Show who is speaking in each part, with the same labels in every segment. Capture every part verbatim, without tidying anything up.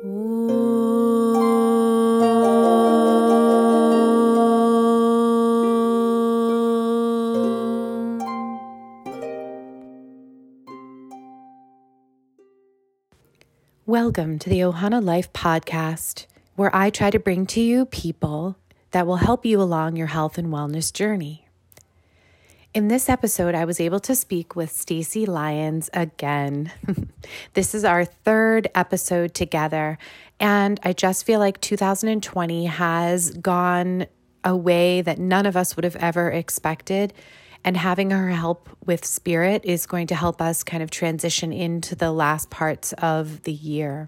Speaker 1: Welcome to the Ohana Life Podcast, where I try to bring to you people that will help you along your health and wellness journey. In this episode, I was able to speak with Stacy Lyons again. This is our third episode together, and I just feel like two thousand twenty has gone a way that none of us would have ever expected. And having her help with spirit is going to help us kind of transition into the last parts of the year.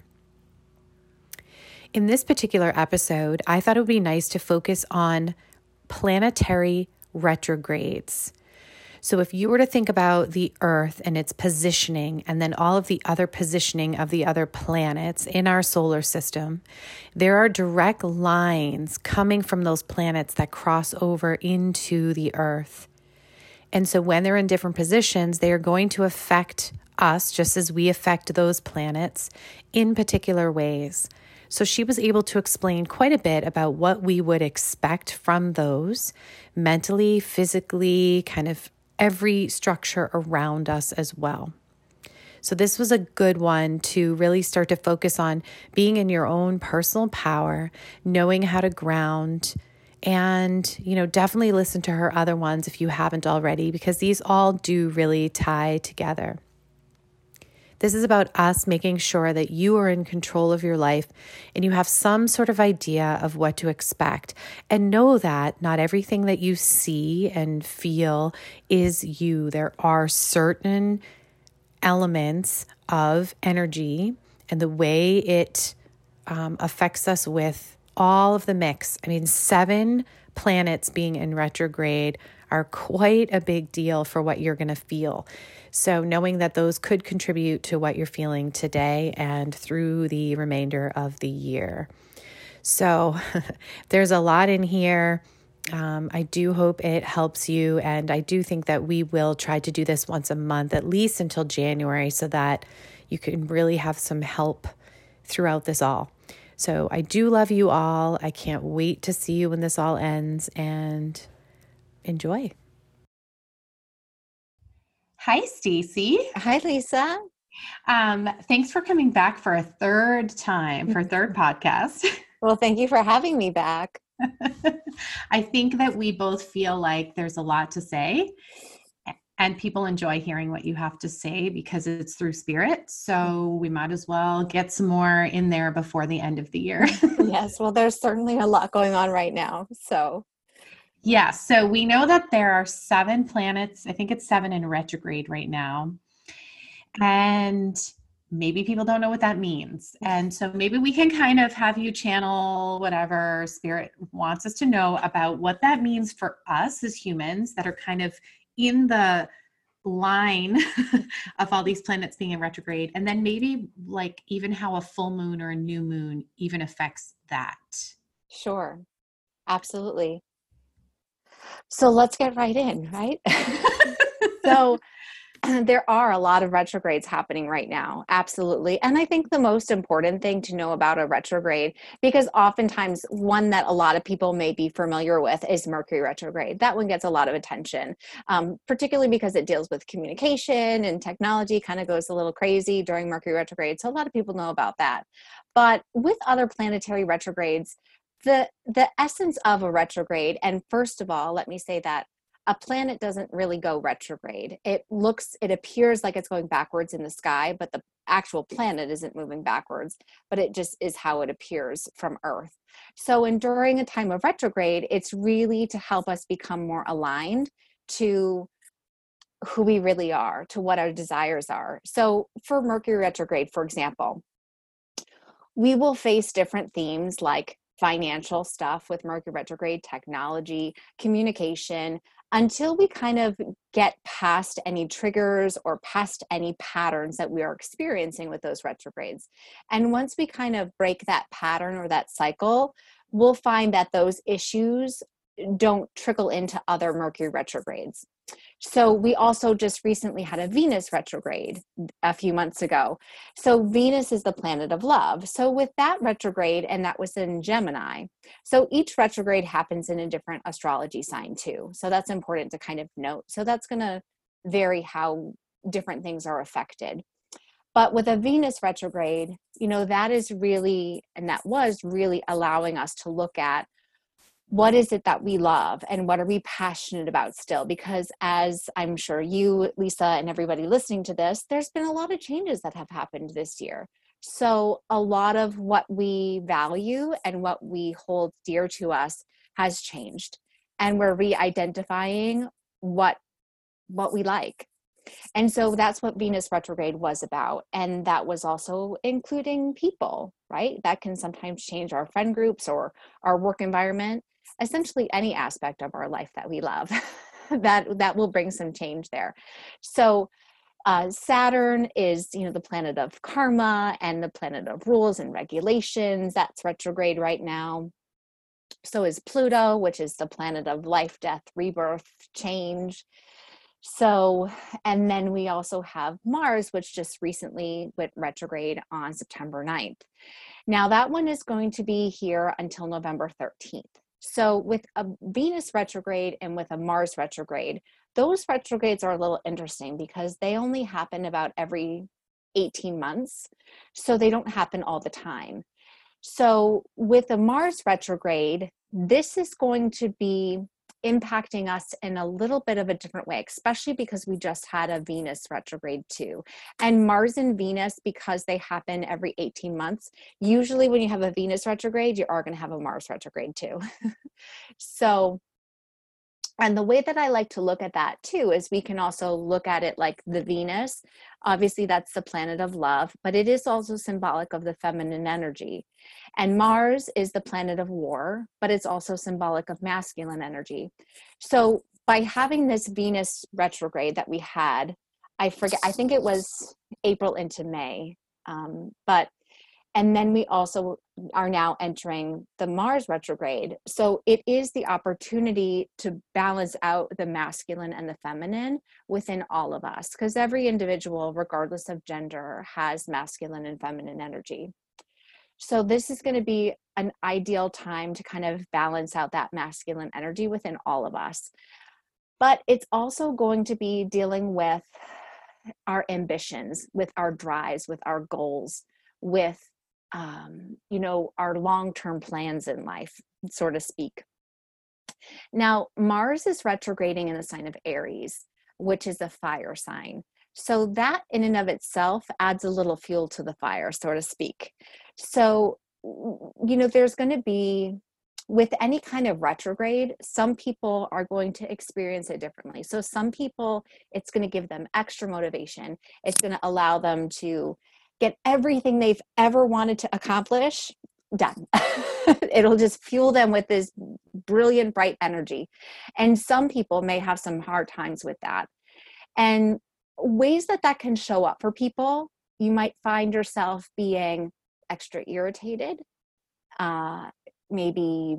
Speaker 1: In this particular episode, I thought it would be nice to focus on planetary retrogrades. So if you were to think about the Earth and its positioning, and then all of the other positioning of the other planets in our solar system, there are direct lines coming from those planets that cross over into the Earth. And so when they're in different positions, they are going to affect us just as we affect those planets in particular ways. So she was able to explain quite a bit about what we would expect from those mentally, physically, kind of every structure around us as well. So this was a good one to really start to focus on being in your own personal power, knowing how to ground. And, you know, definitely listen to her other ones if you haven't already, because these all do really tie together. This is about us making sure that you are in control of your life and you have some sort of idea of what to expect. And know that not everything that you see and feel is you. There are certain elements of energy and the way it um, affects us with all of the mix. I mean, seven planets being in retrograde are quite a big deal for what you're going to feel. So knowing that those could contribute to what you're feeling today and through the remainder of the year. So there's a lot in here. Um, I do hope it helps you. And I do think that we will try to do this once a month, at least until January, so that you can really have some help throughout this all. So I do love you all. I can't wait to see you when this all ends, and enjoy. Hi, Stacy.
Speaker 2: Hi, Lisa.
Speaker 1: Um, thanks for coming back for a third time, for a third podcast.
Speaker 2: Well, thank you for having me back.
Speaker 1: I think that we both feel like there's a lot to say, and people enjoy hearing what you have to say because it's through spirit. So we might as well get some more in there before the end of the year.
Speaker 2: Yes. Well, there's certainly a lot going on right now. So
Speaker 1: yeah. So we know that there are seven planets. I think it's seven in retrograde right now. And maybe people don't know what that means. And so maybe we can kind of have you channel whatever spirit wants us to know about what that means for us as humans that are kind of in the line of all these planets being in retrograde, and then maybe like even how a full moon or a new moon even affects that.
Speaker 2: Sure. Absolutely. So let's get right in, right? So there are a lot of retrogrades happening right now. Absolutely. And I think the most important thing to know about a retrograde, because oftentimes one that a lot of people may be familiar with is Mercury retrograde. That one gets a lot of attention, um, particularly because it deals with communication and technology, kind of goes a little crazy during Mercury retrograde. So a lot of people know about that. But with other planetary retrogrades, the, the essence of a retrograde, and first of all, let me say that a planet doesn't really go retrograde. It looks, it appears like it's going backwards in the sky, but the actual planet isn't moving backwards, but it just is how it appears from Earth. So in during a time of retrograde, it's really to help us become more aligned to who we really are, to what our desires are. So for Mercury retrograde, for example, we will face different themes like financial stuff with Mercury retrograde, technology, communication, until we kind of get past any triggers or past any patterns that we are experiencing with those retrogrades. And once we kind of break that pattern or that cycle, we'll find that those issues don't trickle into other Mercury retrogrades. So we also just recently had a Venus retrograde a few months ago. So Venus is the planet of love. So with that retrograde, and that was in Gemini. So each retrograde happens in a different astrology sign too. So that's important to kind of note. So that's going to vary how different things are affected. But with a Venus retrograde, you know, that is really, and that was really allowing us to look at what is it that we love and what are we passionate about still? Because as I'm sure you, Lisa, and everybody listening to this, there's been a lot of changes that have happened this year. So a lot of what we value and what we hold dear to us has changed. And we're re-identifying what, what we like. And so that's what Venus retrograde was about. And that was also including people, right? That can sometimes change our friend groups or our work environment, essentially any aspect of our life that we love. that that will bring some change there. So uh, Saturn is, you know, the planet of karma and the planet of rules and regulations. That's retrograde right now. So is Pluto, which is the planet of life, death, rebirth, change. So, and then we also have Mars, which just recently went retrograde on September ninth. Now that one is going to be here until November thirteenth. So with a Venus retrograde and with a Mars retrograde, those retrogrades are a little interesting because they only happen about every eighteen months. So they don't happen all the time. So with a Mars retrograde, this is going to be impacting us in a little bit of a different way, especially because we just had a Venus retrograde too. And Mars and Venus, because they happen every eighteen months, usually when you have a Venus retrograde, you are going to have a Mars retrograde too. So, and the way that I like to look at that too is we can also look at it like the Venus. Obviously, that's the planet of love, but it is also symbolic of the feminine energy. And Mars is the planet of war, but it's also symbolic of masculine energy. So by having this Venus retrograde that we had, I forget, I think it was April into May, um, but and then we also are now entering the Mars retrograde. So it is the opportunity to balance out the masculine and the feminine within all of us, because every individual, regardless of gender, has masculine and feminine energy. So this is going to be an ideal time to kind of balance out that masculine energy within all of us. But it's also going to be dealing with our ambitions, with our drives, with our goals, with um, you know, our long-term plans in life, so to speak. Now, Mars is retrograding in the sign of Aries, which is a fire sign. So that in and of itself adds a little fuel to the fire, so to speak. So, you know, there's going to be, with any kind of retrograde, some people are going to experience it differently. So some people, it's going to give them extra motivation. It's going to allow them to get everything they've ever wanted to accomplish done. It'll just fuel them with this brilliant, bright energy. And some people may have some hard times with that. And ways that that can show up for people, you might find yourself being extra irritated, uh, maybe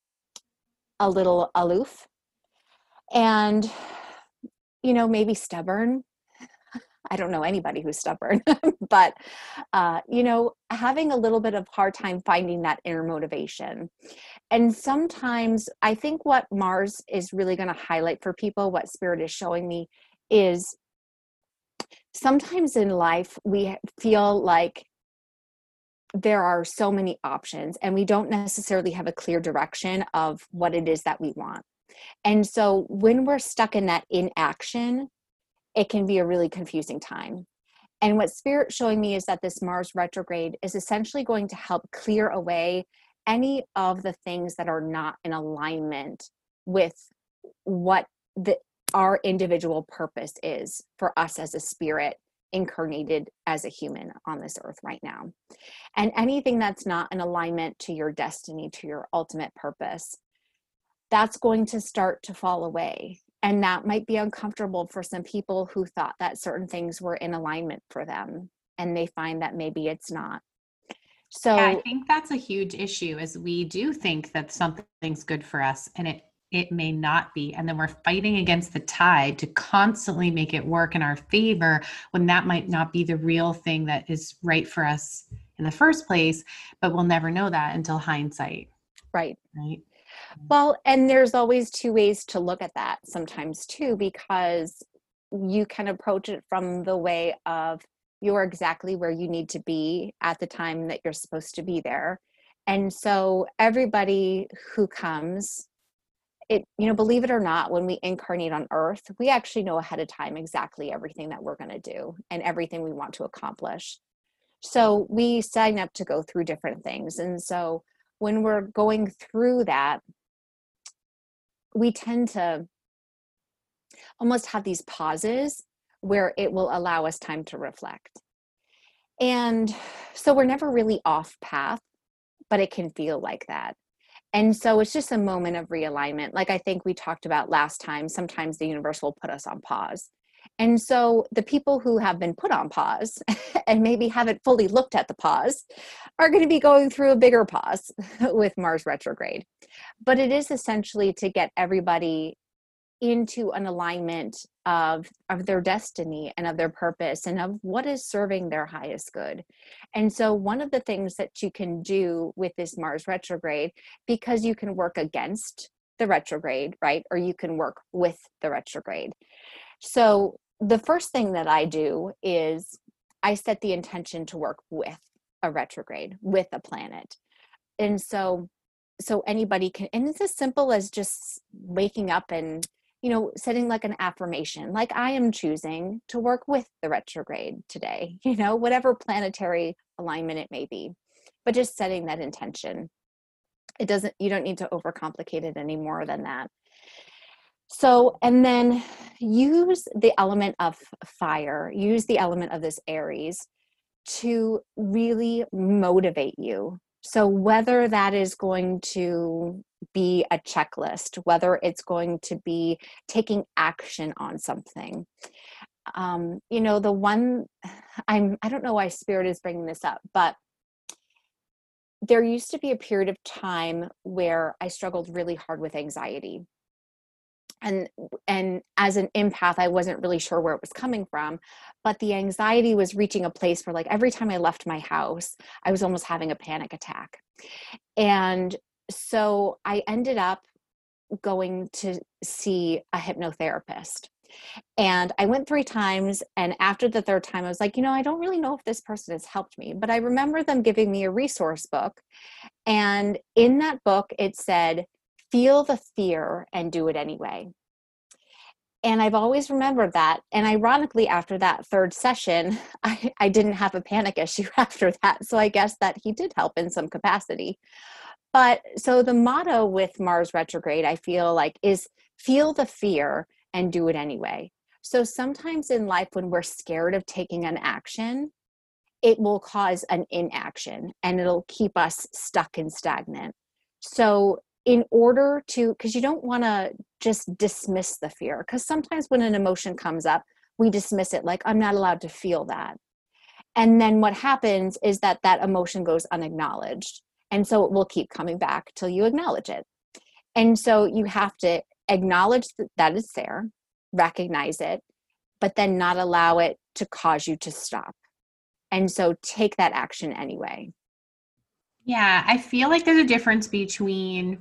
Speaker 2: a little aloof, and, you know, maybe stubborn. I don't know anybody who's stubborn, but, uh, you know, having a little bit of hard time finding that inner motivation. And sometimes I think what Mars is really going to highlight for people, what Spirit is showing me, is sometimes in life we feel like there are so many options and we don't necessarily have a clear direction of what it is that we want. And so when we're stuck in that inaction, it can be a really confusing time. And what Spirit's showing me is that this Mars retrograde is essentially going to help clear away any of the things that are not in alignment with what the, our individual purpose is for us as a spirit incarnated as a human on this earth right now. And anything that's not in alignment to your destiny, to your ultimate purpose, that's going to start to fall away. And that might be uncomfortable for some people who thought that certain things were in alignment for them, and they find that maybe it's not. So
Speaker 3: yeah, I think that's a huge issue, is we do think that something's good for us and it
Speaker 1: it may not be. And then we're fighting against the tide to constantly make it work in our favor when that might not be the real thing that is right for us in the first place, but we'll never know that until hindsight.
Speaker 2: Right.
Speaker 1: Right.
Speaker 2: Well, and there's always two ways to look at that sometimes too, because you can approach it from the way of you're exactly where you need to be at the time that you're supposed to be there. And so everybody who comes, it, you know, believe it or not, when we incarnate on earth, we actually know ahead of time exactly everything that we're going to do and everything we want to accomplish. So we sign up to go through different things. And so when we're going through that, we tend to almost have these pauses where it will allow us time to reflect. And so we're never really off path, but it can feel like that. And so it's just a moment of realignment. Like I think we talked about last time, sometimes the universe will put us on pause. And so the people who have been put on pause and maybe haven't fully looked at the pause are going to be going through a bigger pause with Mars retrograde. But it is essentially to get everybody into an alignment of, of their destiny and of their purpose and of what is serving their highest good. And so one of the things that you can do with this Mars retrograde, because you can work against the retrograde, right? Or you can work with the retrograde. So the first thing that I do is I set the intention to work with a retrograde, with a planet. And so, so anybody can, and it's as simple as just waking up and, you know, setting like an affirmation, like I am choosing to work with the retrograde today, you know, whatever planetary alignment it may be, but just setting that intention. It doesn't, you don't need to overcomplicate it any more than that. So, and then use the element of fire, use the element of this Aries to really motivate you. So whether that is going to be a checklist, whether it's going to be taking action on something. Um, you know, the one, I'm, I don't know why Spirit is bringing this up, but there used to be a period of time where I struggled really hard with anxiety. And, and as an empath, I wasn't really sure where it was coming from, but the anxiety was reaching a place where like every time I left my house, I was almost having a panic attack. And so I ended up going to see a hypnotherapist. And I went three times. And after the third time, I was like, you know, I don't really know if this person has helped me, but I remember them giving me a resource book. And in that book, it said, feel the fear and do it anyway. And I've always remembered that. And ironically, after that third session, I, I didn't have a panic issue after that. So I guess that he did help in some capacity. But so the motto with Mars retrograde, I feel like, is feel the fear and do it anyway. So sometimes in life, when we're scared of taking an action, it will cause an inaction and it'll keep us stuck and stagnant. So in order to, because you don't want to just dismiss the fear, because sometimes when an emotion comes up, we dismiss it like, I'm not allowed to feel that. And then what happens is that that emotion goes unacknowledged. And so it will keep coming back till you acknowledge it. And so you have to acknowledge that it's there, recognize it, but then not allow it to cause you to stop. And so take that action anyway.
Speaker 1: Yeah, I feel like there's a difference between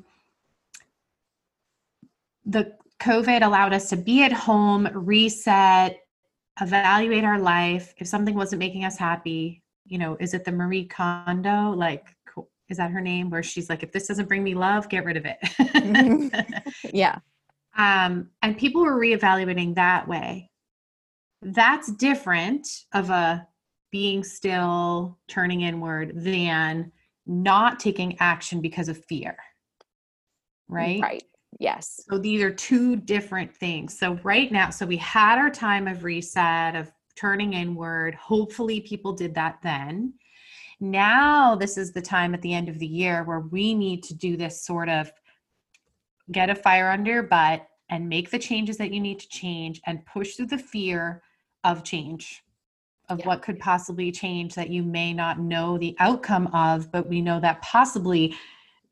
Speaker 1: the COVID allowed us to be at home, reset, evaluate our life. If something wasn't making us happy, you know, is it the Marie Kondo? Like, is that her name? Where she's like, if this doesn't bring me love, get rid of it.
Speaker 2: Mm-hmm. Yeah.
Speaker 1: Um, and people were reevaluating that way. That's different of a being still, turning inward than not taking action because of fear. Right?
Speaker 2: Right. Yes.
Speaker 1: So these are two different things. So right now, so we had our time of reset, of turning inward. Hopefully people did that then. Now this is the time at the end of the year where we need to do this sort of get a fire under your butt and make the changes that you need to change and push through the fear of change, of yeah. what could possibly change that you may not know the outcome of, but we know that possibly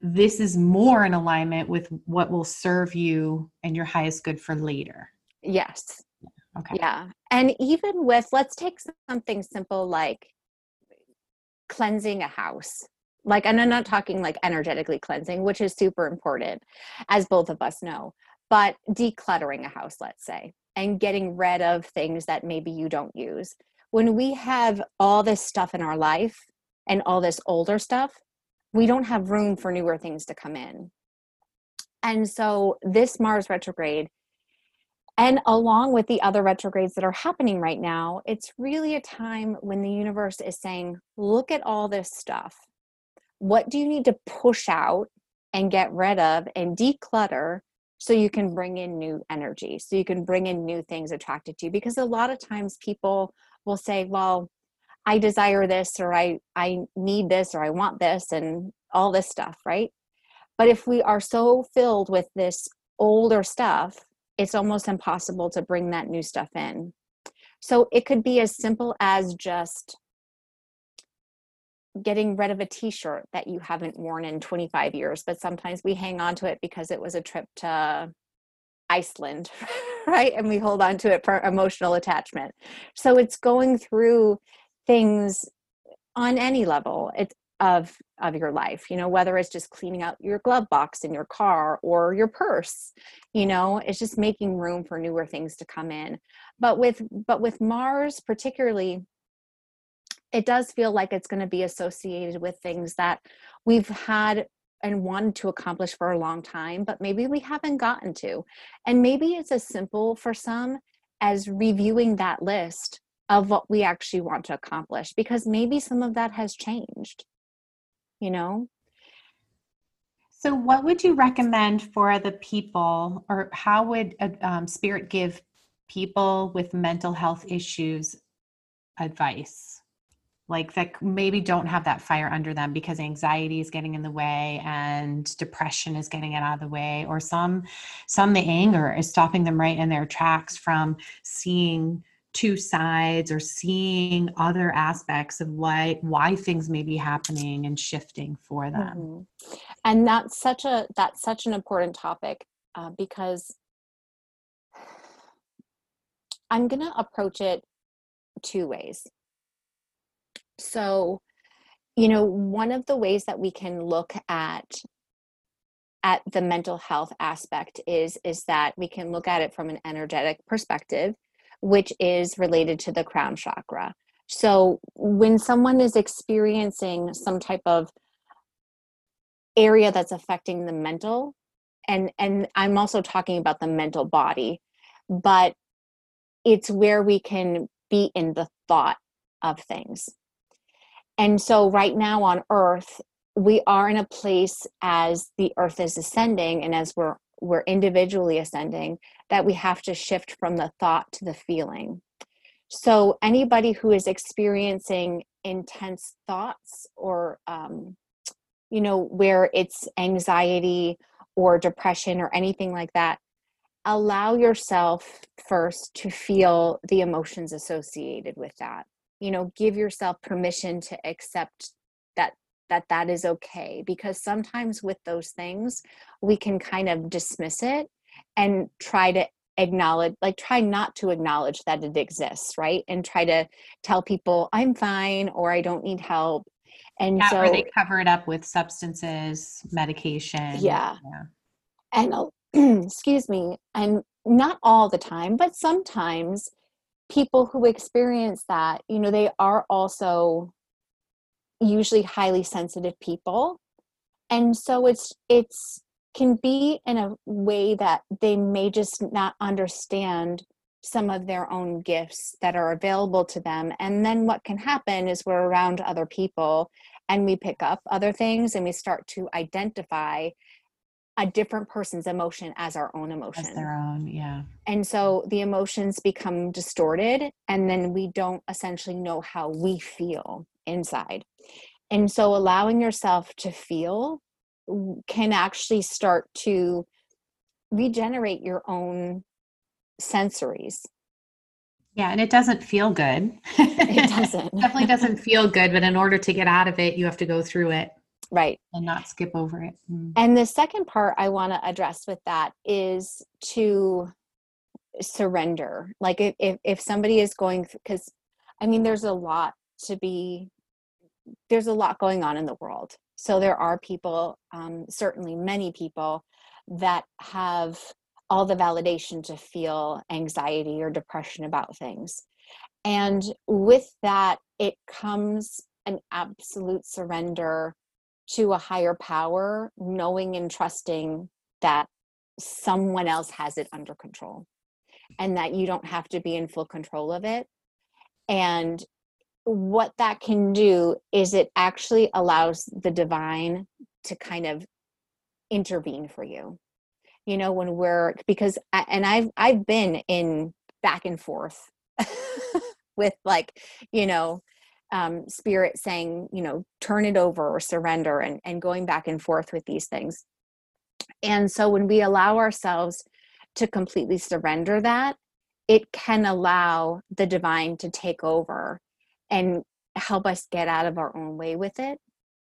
Speaker 1: this is more in alignment with what will serve you and your highest good for later.
Speaker 2: Yes.
Speaker 1: Okay.
Speaker 2: Yeah. And even with, let's take something simple like cleansing a house. Like, and I'm not talking like energetically cleansing, which is super important, as both of us know, but decluttering a house, let's say, and getting rid of things that maybe you don't use. When we have all this stuff in our life and all this older stuff, we don't have room for newer things to come in. And so this Mars retrograde, and along with the other retrogrades that are happening right now, it's really a time when the universe is saying, look at all this stuff. What do you need to push out and get rid of and declutter so you can bring in new energy, so you can bring in new things attracted to you? Because a lot of times people will say, well, I desire this, or I, I need this, or I want this, and all this stuff, right? But if we are so filled with this older stuff, it's almost impossible to bring that new stuff in. So it could be as simple as just getting rid of a t-shirt that you haven't worn in twenty-five years, but sometimes we hang on to it because it was a trip to Iceland, right? And we hold on to it for emotional attachment. So it's going through things on any level. It's of of your life, you know, whether it's just cleaning out your glove box in your car or your purse, you know, it's just making room for newer things to come in. But with but with Mars particularly, it does feel like it's going to be associated with things that we've had and wanted to accomplish for a long time, but maybe we haven't gotten to. And maybe it's as simple for some as reviewing that list of what we actually want to accomplish, because maybe some of that has changed, you know?
Speaker 1: So what would you recommend for the people, or how would uh, um, Spirit give people with mental health issues advice? Like that maybe don't have that fire under them because anxiety is getting in the way and depression is getting it out of the way, or some, some the anger is stopping them right in their tracks from seeing two sides or seeing other aspects of why, why things may be happening and shifting for them.
Speaker 2: Mm-hmm. And that's such a, that's such an important topic uh, because I'm going to approach it two ways. So, you know, one of the ways that we can look at at the mental health aspect is is that we can look at it from an energetic perspective, which is related to the crown chakra. So when someone is experiencing some type of area that's affecting the mental, and and I'm also talking about the mental body, but it's where we can be in the thought of things. And so right now on Earth, we are in a place as the Earth is ascending and as we're we're individually ascending, that we have to shift from the thought to the feeling. So anybody who is experiencing intense thoughts, or um, you know, where it's anxiety or depression or anything like that, allow yourself first to feel the emotions associated with that. You know, give yourself permission to accept that that that is okay, because sometimes with those things we can kind of dismiss it and try to acknowledge, like try not to acknowledge that it exists, right? And try to tell people I'm fine or I don't need help. And
Speaker 1: Yeah,
Speaker 2: so
Speaker 1: or they cover it up with substances, medication.
Speaker 2: yeah,
Speaker 1: Yeah.
Speaker 2: and uh, excuse me, and not all the time, but sometimes people who experience that, you know, they are also usually highly sensitive people. And so it's it's can be in a way that they may just not understand some of their own gifts that are available to them. And then what can happen is we're around other people and we pick up other things and we start to identify a different person's emotion as our own emotion.
Speaker 1: As their own, yeah.
Speaker 2: And so the emotions become distorted, and then we don't essentially know how we feel inside. And so allowing yourself to feel can actually start to regenerate your own sensories.
Speaker 1: Yeah, and it doesn't feel good.
Speaker 2: It doesn't.
Speaker 1: Definitely doesn't feel good, but in order to get out of it, you have to go through it.
Speaker 2: Right.
Speaker 1: And not skip over it. Mm.
Speaker 2: And the second part I want to address with that is to surrender. Like if, if, if somebody is going, because I mean, there's a lot to be, there's a lot going on in the world. So there are people, um, certainly many people that have all the validation to feel anxiety or depression about things. And with that, it comes an absolute surrender to a higher power, knowing and trusting that someone else has it under control and that you don't have to be in full control of it. And what that can do is it actually allows the divine to kind of intervene for you. You know, when we're, because, I, and I've, I've been in back and forth with like, you know, um, spirit saying, you know, turn it over or surrender, and, and going back and forth with these things. And so when we allow ourselves to completely surrender that, it can allow the divine to take over and help us get out of our own way with it.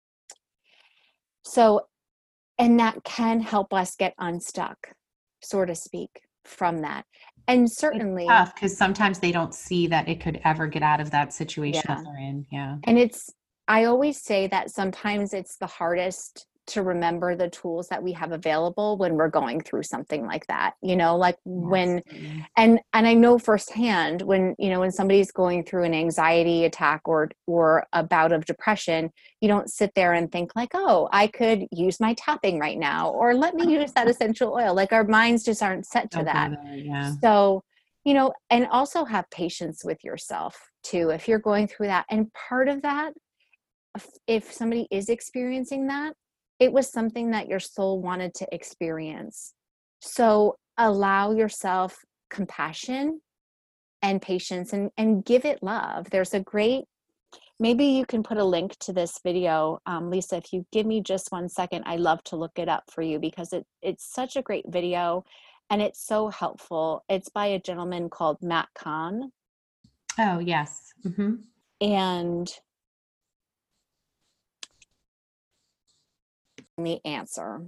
Speaker 2: So, and that can help us get unstuck, so to speak, from that. And certainly
Speaker 1: it's tough because sometimes they don't see that it could ever get out of that situation
Speaker 2: yeah.
Speaker 1: that they're in. Yeah.
Speaker 2: And it's, I always say that sometimes it's the hardest to remember the tools that we have available when we're going through something like that, you know, like when,
Speaker 1: Absolutely.
Speaker 2: and, and I know firsthand when, you know, when somebody's going through an anxiety attack or, or a bout of depression, you don't sit there and think like, oh, I could use my tapping right now, or let me use that essential oil. Like our minds just aren't set to
Speaker 1: Don't
Speaker 2: that.
Speaker 1: go there, yeah.
Speaker 2: So, you know, and also have patience with yourself too, if you're going through that. And part of that, if somebody is experiencing that, it was something that your soul wanted to experience. So allow yourself compassion and patience, and, and give it love. There's a great, maybe you can put a link to this video. Um, Lisa, if you give me just one second, I'd love to look it up for you because it, it's such a great video and it's so helpful. It's by a gentleman called Matt Kahn.
Speaker 1: Oh, yes. Mm-hmm.
Speaker 2: And the answer.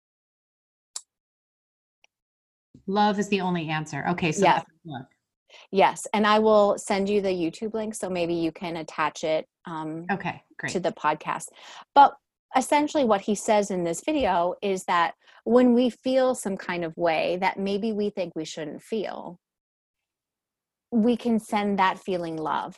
Speaker 1: Love is the only answer. Okay, so
Speaker 2: Yeah.
Speaker 1: that's look.
Speaker 2: Yes, and I will send you the YouTube link so maybe you can attach it um,
Speaker 1: okay, great.
Speaker 2: to the podcast. But essentially what he says in this video is that when we feel some kind of way that maybe we think we shouldn't feel, we can send that feeling love.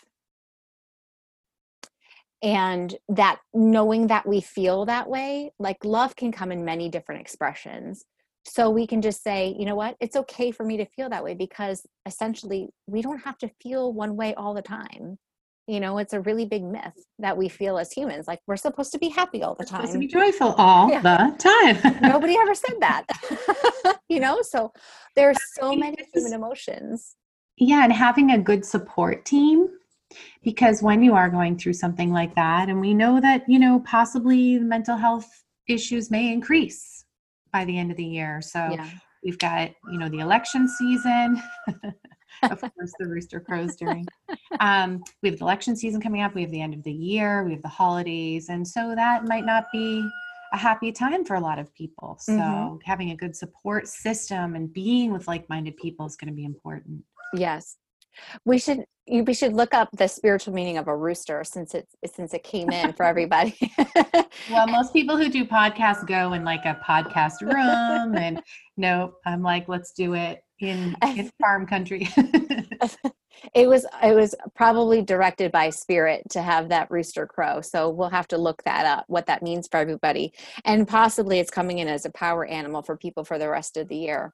Speaker 2: And that knowing that we feel that way, like love can come in many different expressions. So we can just say, you know what, it's okay for me to feel that way, because essentially we don't have to feel one way all the time. You know, it's a really big myth that we feel as humans. Like we're supposed to be happy all the
Speaker 1: we're
Speaker 2: time.
Speaker 1: Supposed to be joyful all yeah. the time.
Speaker 2: Nobody ever said that. You know, so there's so many human emotions.
Speaker 1: Yeah, and having a good support team. Because when you are going through something like that, and we know that, you know, possibly mental health issues may increase by the end of the year. So yeah. We've got, you know, the election season, of course, the rooster crows during, um, we have the election season coming up. We have the end of the year, we have the holidays. And so that might not be a happy time for a lot of people. So mm-hmm. having a good support system and being with like-minded people is going to be important.
Speaker 2: Yes. We should we should look up the spiritual meaning of a rooster since it since it came in for everybody.
Speaker 1: Well, most people who do podcasts go in like a podcast room, and no, I'm like, let's do it in, in farm country.
Speaker 2: It was it was probably directed by spirit to have that rooster crow. So we'll have to look that up, what that means for everybody, and possibly it's coming in as a power animal for people for the rest of the year.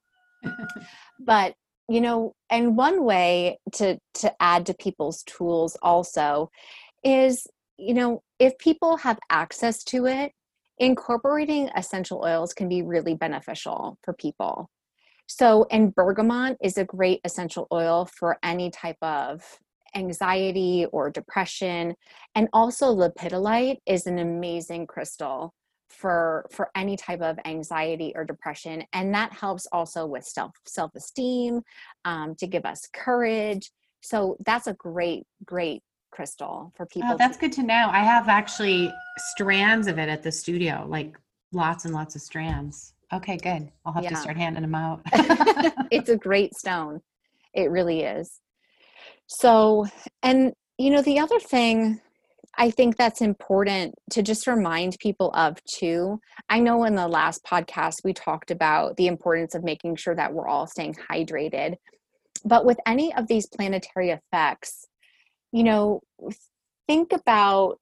Speaker 2: But you know, and one way to, to add to people's tools also is, you know, if people have access to it, incorporating essential oils can be really beneficial for people. So, and bergamot is a great essential oil for any type of anxiety or depression. And also lepidolite is an amazing crystal for for any type of anxiety or depression, and that helps also with self self-esteem, um, to give us courage. So that's a great great crystal for people.
Speaker 1: Oh, that's
Speaker 2: to-
Speaker 1: good to know. I have actually strands of it at the studio, like lots and lots of strands. Okay, good. I'll have yeah. to start handing them out.
Speaker 2: It's a great stone. It really is. So, and you know, the other thing I think that's important to just remind people of too. I know in the last podcast, we talked about the importance of making sure that we're all staying hydrated. But with any of these planetary effects, you know, think about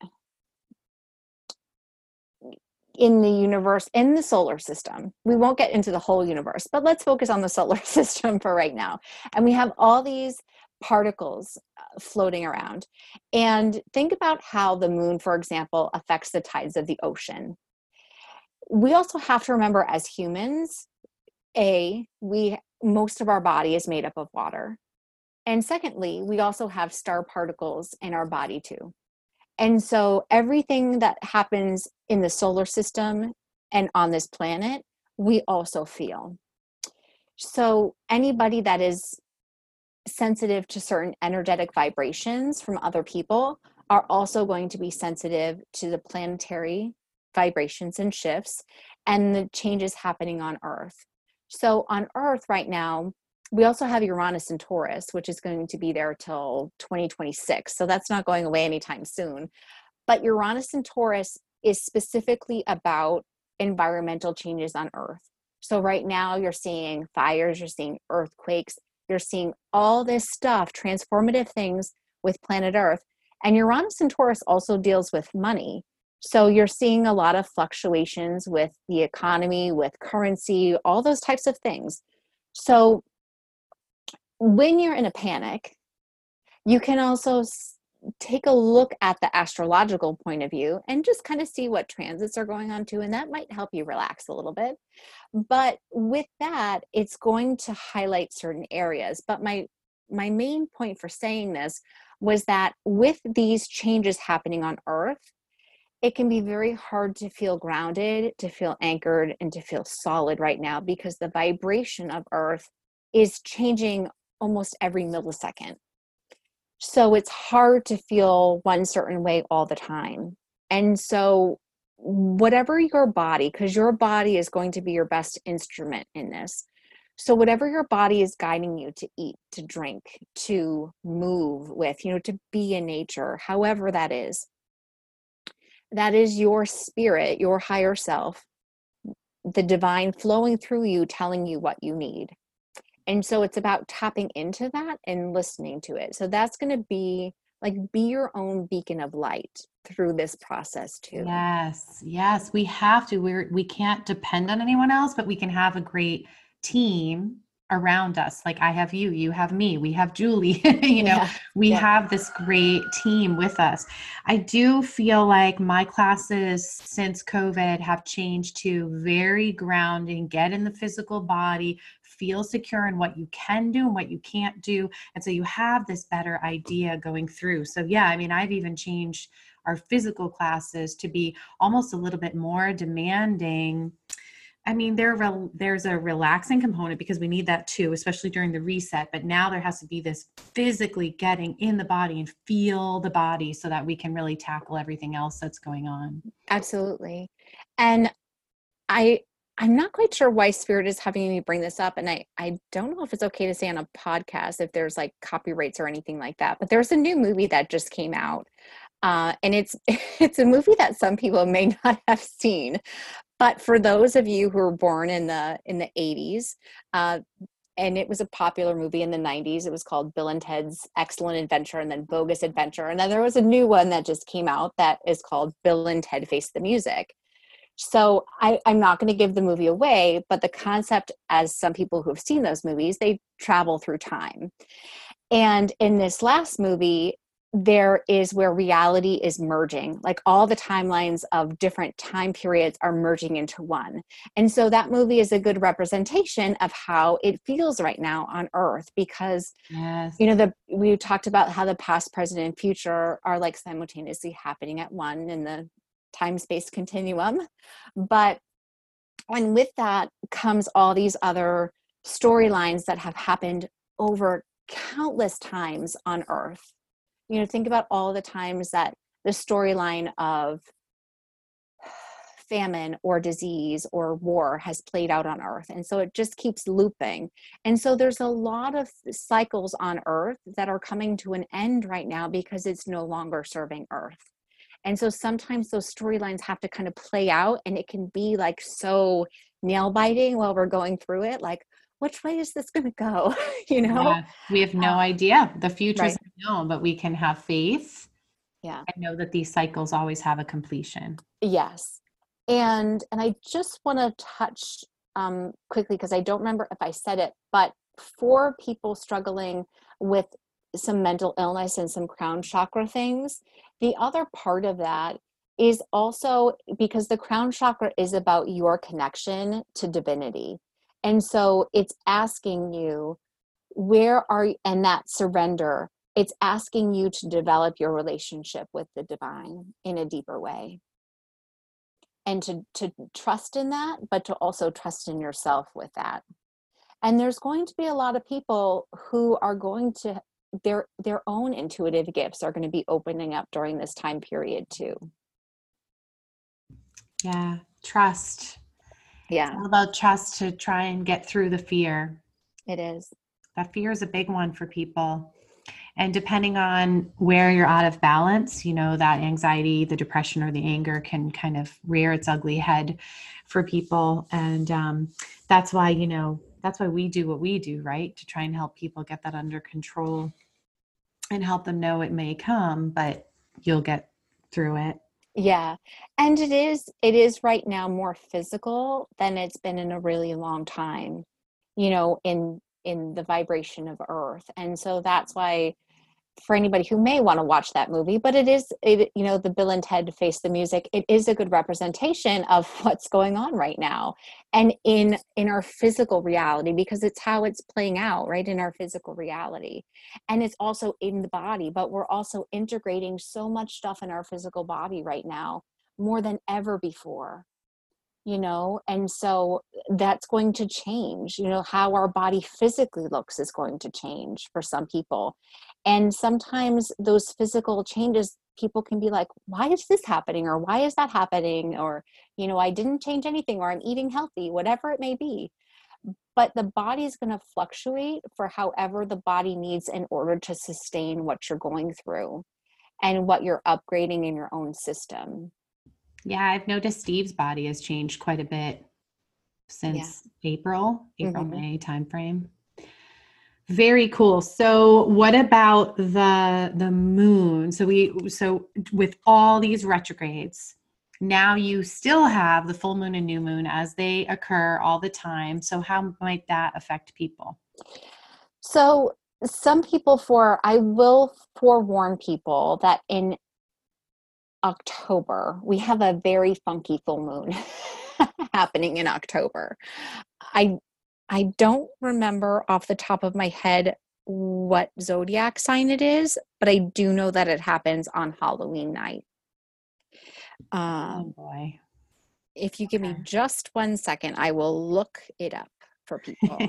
Speaker 2: in the universe, in the solar system. We won't get into the whole universe, but let's focus on the solar system for right now. And we have all these particles uh, floating around. And think about how the moon, for example, affects the tides of the ocean. We also have to remember as humans, A, we most of our body is made up of water. And secondly, we also have star particles in our body too. And so everything that happens in the solar system and on this planet, we also feel. So anybody that is sensitive to certain energetic vibrations from other people are also going to be sensitive to the planetary vibrations and shifts and the changes happening on Earth. So on Earth right now, we also have Uranus and Taurus, which is going to be there till twenty twenty-six. So that's not going away anytime soon. But Uranus and Taurus is specifically about environmental changes on Earth. So right now you're seeing fires, you're seeing earthquakes, you're seeing all this stuff, transformative things with planet Earth. And Uranus and Taurus also deals with money. So you're seeing a lot of fluctuations with the economy, with currency, all those types of things. So when you're in a panic, you can also take a look at the astrological point of view and just kind of see what transits are going on too. And that might help you relax a little bit. But with that, it's going to highlight certain areas. But my my main point for saying this was that with these changes happening on Earth, it can be very hard to feel grounded, to feel anchored, and to feel solid right now because the vibration of Earth is changing almost every millisecond. So it's hard to feel one certain way all the time. And so whatever your body, because your body is going to be your best instrument in this. So whatever your body is guiding you to eat, to drink, to move with, you know, to be in nature, however that is, that is your spirit, your higher self, the divine flowing through you, telling you what you need. And so it's about tapping into that and listening to it. So that's going to be like, be your own beacon of light through this process too.
Speaker 1: Yes. Yes. We have to, we're, we can't depend on anyone else, but we can have a great team around us. Like I have you, you have me, we have Julie, you know, yeah. we yeah. have this great team with us. I do feel like my classes since COVID have changed to very grounding, get in the physical body, feel secure in what you can do and what you can't do. And so you have this better idea going through. So yeah, I mean, I've even changed our physical classes to be almost a little bit more demanding. I mean, there re- there's a relaxing component because we need that too, especially during the reset. But now there has to be this physically getting in the body and feel the body so that we can really tackle everything else that's going on.
Speaker 2: Absolutely. And I, I'm not quite sure why Spirit is having me bring this up. And I, I don't know if it's okay to say on a podcast if there's like copyrights or anything like that. But there's a new movie that just came out. Uh, and it's it's a movie that some people may not have seen. But for those of you who were born in the in the eighties, uh, and it was a popular movie in the nineties, it was called Bill and Ted's Excellent Adventure and then Bogus Adventure. And then there was a new one that just came out that is called Bill and Ted Face the Music. So I, I'm not going to give the movie away, but the concept, as some people who have seen those movies, they travel through time. And in this last movie, there is where reality is merging, like all the timelines of different time periods are merging into one. And so that movie is a good representation of how it feels right now on Earth, because, yes. you know, the, we talked about how the past, present, and future are like simultaneously happening at one in the time-space continuum. But, and with that comes all these other storylines that have happened over countless times on Earth. You know, think about all the times that the storyline of famine or disease or war has played out on earth. And so it just keeps looping. And so there's a lot of cycles on earth that are coming to an end right now because it's no longer serving earth. And so sometimes those storylines have to kind of play out, and it can be like so nail biting while we're going through it. Like, which way is this going to go? you know,
Speaker 1: Yeah, we have no uh, idea. The future is
Speaker 2: right.
Speaker 1: unknown, but we can have faith.
Speaker 2: Yeah.
Speaker 1: And know that these cycles always have a completion.
Speaker 2: Yes. And, and I just want to touch um, quickly, because I don't remember if I said it, but for people struggling with some mental illness and some crown chakra things, the other part of that is also because the crown chakra is about your connection to divinity. And so it's asking you, where are you, and that surrender, it's asking you to develop your relationship with the divine in a deeper way. And to, to trust in that, but to also trust in yourself with that. And there's going to be a lot of people who are going to, their their own intuitive gifts are going to be opening up during this time period too.
Speaker 1: Yeah, trust.
Speaker 2: Yeah.
Speaker 1: It's all about trust to try and get through the fear.
Speaker 2: It is.
Speaker 1: That fear is a big one for people. And depending on where you're out of balance, you know, that anxiety, the depression, or the anger can kind of rear its ugly head for people. And um, that's why, you know, that's why we do what we do, right? To try and help people get that under control and help them know it may come, but you'll get through it.
Speaker 2: Yeah. And it is, it is right now more physical than it's been in a really long time, you know, in, in the vibration of earth. And so that's why, for anybody who may want to watch that movie, but it is, it, you know, the Bill and Ted Face the Music, it is a good representation of what's going on right now. And in, in our physical reality, because it's how it's playing out, right? In our physical reality. And it's also in the body, but we're also integrating so much stuff in our physical body right now, more than ever before. You know, and so that's going to change, you know, how our body physically looks is going to change for some people. And sometimes those physical changes, people can be like, why is this happening? Or why is that happening? Or, you know, I didn't change anything, or I'm eating healthy, whatever it may be. But the body is going to fluctuate for however the body needs in order to sustain what you're going through and what you're upgrading in your own system.
Speaker 1: Yeah, I've noticed Steve's body has changed quite a bit since yeah. April, April, mm-hmm. May timeframe. Very cool. So what about the the moon? So we so with all these retrogrades, now you still have the full moon and new moon as they occur all the time. So how might that affect people?
Speaker 2: So some people, for I will forewarn people that in October, we have a very funky full moon happening in October. I I don't remember off the top of my head what zodiac sign it is, but I do know that it happens on Halloween night. Um,
Speaker 1: oh boy.
Speaker 2: If you give me just one second, I will look it up for people.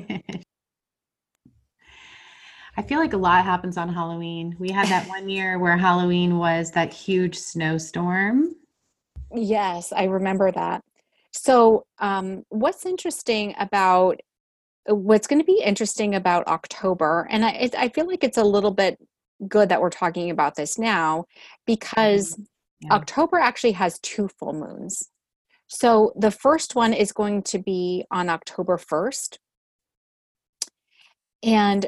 Speaker 1: I feel like a lot happens on Halloween. We had that one year where Halloween was that huge snowstorm.
Speaker 2: Yes, I remember that. So um, what's interesting about, what's going to be interesting about October, and I, it, I feel like it's a little bit good that we're talking about this now, because yeah. October actually has two full moons. So the first one is going to be on October first. And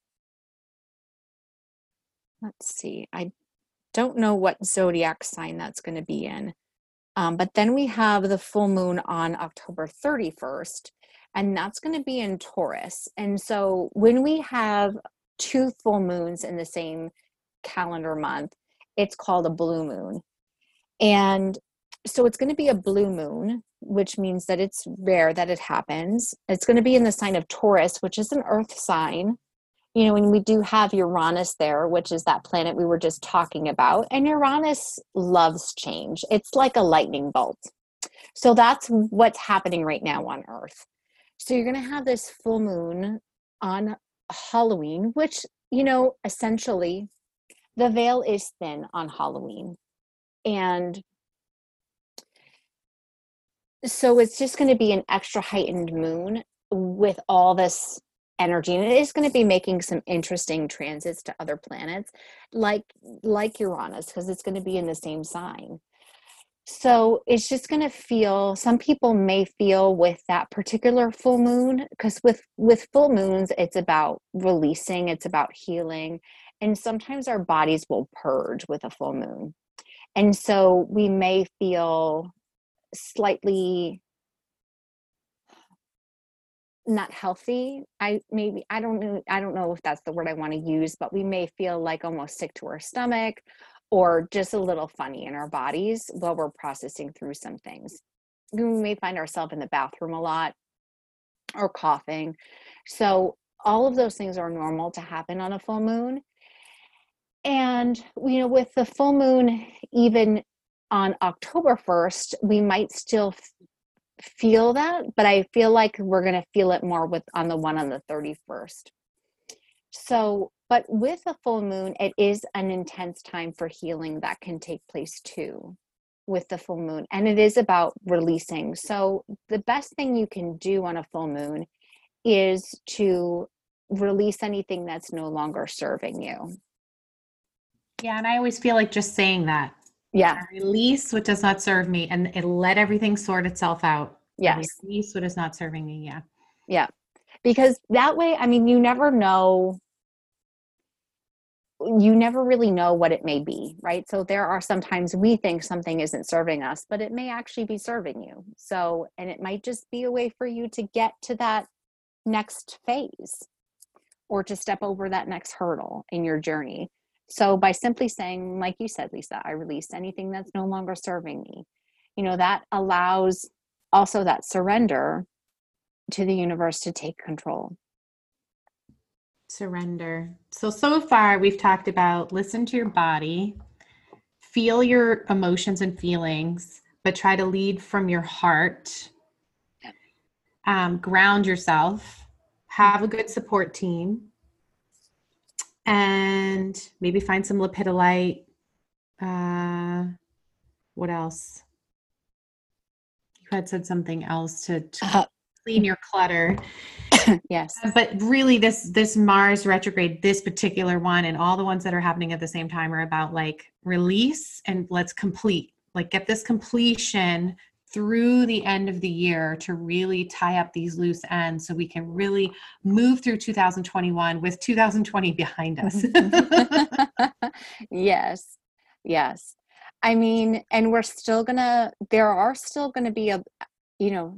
Speaker 2: let's see, I don't know what zodiac sign that's going to be in. Um, but then we have the full moon on October thirty-first, and that's going to be in Taurus. And so when we have two full moons in the same calendar month, it's called a blue moon. And so it's going to be a blue moon, which means that it's rare that it happens. It's going to be in the sign of Taurus, which is an earth sign. You know, and we do have Uranus there, which is that planet we were just talking about. And Uranus loves change. It's like a lightning bolt. So that's what's happening right now on Earth. So you're going to have this full moon on Halloween, which, you know, essentially the veil is thin on Halloween. And So it's just going to be an extra heightened moon with all this energy, and it is going to be making some interesting transits to other planets like like Uranus, because it's going to be in the same sign. So it's just going to feel, some people may feel with that particular full moon, because with with full moons it's about releasing, it's about healing, and sometimes our bodies will purge with a full moon. And so we may feel slightly not healthy. I maybe I don't know I don't know if that's the word I want to use, but we may feel like almost sick to our stomach, or just a little funny in our bodies while we're processing through some things. We may find ourselves in the bathroom a lot, or coughing. So all of those things are normal to happen on a full moon. And you know, with the full moon, even on October first, we might still feel that, but I feel like we're going to feel it more with on the one on the thirty-first. So, but with a full moon, it is an intense time for healing that can take place too with the full moon. And it is about releasing. So the best thing you can do on a full moon is to release anything that's no longer serving you.
Speaker 1: Yeah. And I always feel like just saying that.
Speaker 2: Yeah.
Speaker 1: I release what does not serve me, and it let everything sort itself out.
Speaker 2: Yes.
Speaker 1: I release what is not serving me. Yeah.
Speaker 2: Yeah. Because that way, I mean, you never know, you never really know what it may be, right? So there are sometimes we think something isn't serving us, but it may actually be serving you. So, and it might just be a way for you to get to that next phase, or to step over that next hurdle in your journey. So by simply saying, like you said, Lisa, I release anything that's no longer serving me, you know, that allows also that surrender to the universe to take control.
Speaker 1: Surrender. So, so far we've talked about listen to your body, feel your emotions and feelings, but try to lead from your heart, um, ground yourself, have a good support team, and maybe find some lepidolite. Uh, what else? You had said something else to, to uh, clean your clutter.
Speaker 2: Yes.
Speaker 1: But really this, this Mars retrograde, this particular one, and all the ones that are happening at the same time are about like release and let's complete, like get this completion through the end of the year to really tie up these loose ends so we can really move through two thousand twenty-one with two thousand twenty behind us.
Speaker 2: Yes. Yes. I mean, and we're still gonna, there are still gonna be a, you know,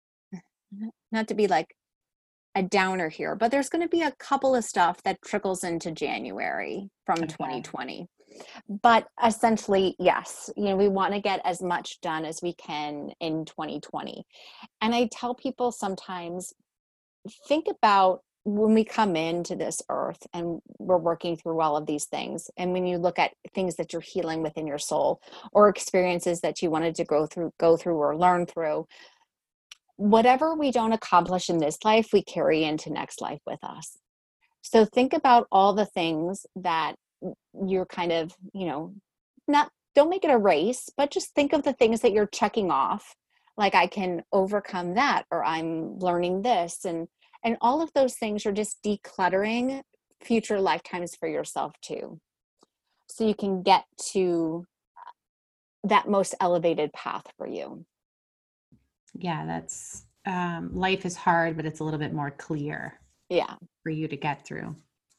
Speaker 2: not to be like a downer here, but there's going to be a couple of stuff that trickles into January from okay. twenty twenty. But essentially, yes, you know, we want to get as much done as we can in twenty twenty. And I tell people sometimes, think about when we come into this earth and we're working through all of these things. And when you look at things that you're healing within your soul, or experiences that you wanted to go through, go through or learn through, whatever we don't accomplish in this life, we carry into next life with us. So think about all the things that you're kind of, you know, not, don't make it a race, but just think of the things that you're checking off. Like, I can overcome that, or I'm learning this. And, and all of those things are just decluttering future lifetimes for yourself too. So you can get to that most elevated path for you.
Speaker 1: Yeah, that's, um, life is hard, but it's a little bit more clear.
Speaker 2: Yeah.
Speaker 1: For you to get through.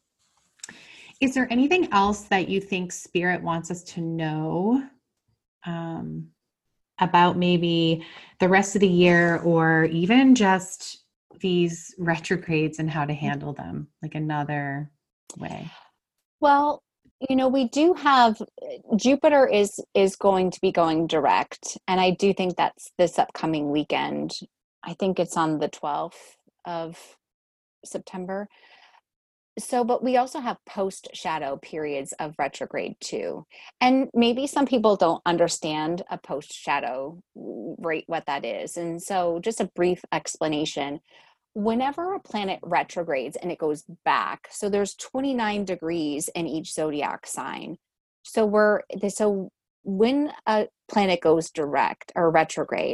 Speaker 1: Is there anything else that you think Spirit wants us to know, um, about maybe the rest of the year, or even just these retrogrades and how to handle them, like another way?
Speaker 2: Well, you know, we do have, Jupiter is is going to be going direct, and I do think that's this upcoming weekend. I think it's on the twelfth of September. So, but we also have post shadow periods of retrograde too. And maybe some people don't understand a post shadow, right, what that is. And so just a brief explanation. Whenever a planet retrogrades and it goes back, so there's twenty-nine degrees in each zodiac sign. So we're, so when a planet goes direct or retrograde,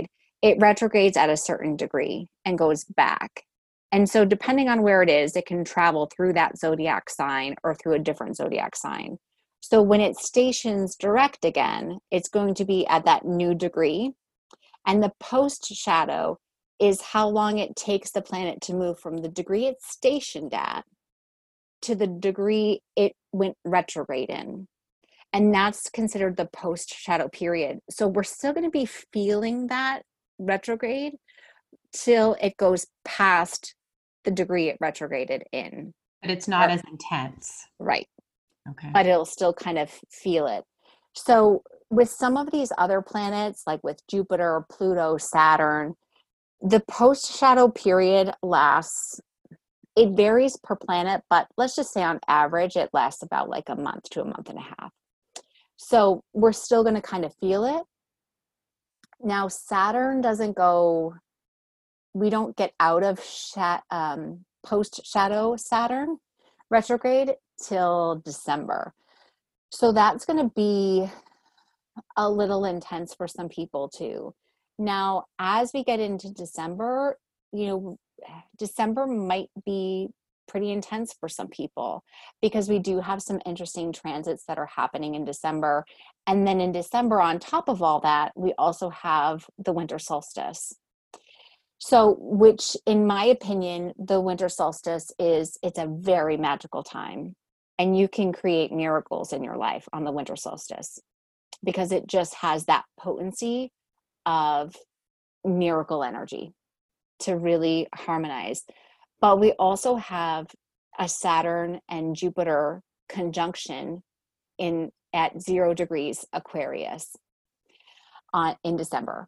Speaker 2: it retrogrades at a certain degree and goes back. And so depending on where it is, it can travel through that zodiac sign or through a different zodiac sign. So when it stations direct again, it's going to be at that new degree. And the post shadow is how long it takes the planet to move from the degree it's stationed at to the degree it went retrograde in. And that's considered the post shadow period. So we're still going to be feeling that retrograde till it goes past the degree it retrograded in.
Speaker 1: But it's not
Speaker 2: or,
Speaker 1: as intense.
Speaker 2: Right.
Speaker 1: Okay.
Speaker 2: But it'll still kind of feel it. So with some of these other planets, like with Jupiter, Pluto, Saturn, the post shadow period lasts, it varies per planet, but let's just say on average, it lasts about like a month to a month and a half. So we're still going to kind of feel it. Now, Saturn doesn't go, we don't get out of sh- um, post shadow Saturn retrograde till December. So that's going to be a little intense for some people too. Now, as we get into December, you know, December might be pretty intense for some people because we do have some interesting transits that are happening in December. And then in December, on top of all that, we also have the winter solstice. So, which in my opinion, the winter solstice is, it's a very magical time. And you can create miracles in your life on the winter solstice because it just has that potency of miracle energy to really harmonize. But we also have a Saturn and Jupiter conjunction in at zero degrees Aquarius uh, in December.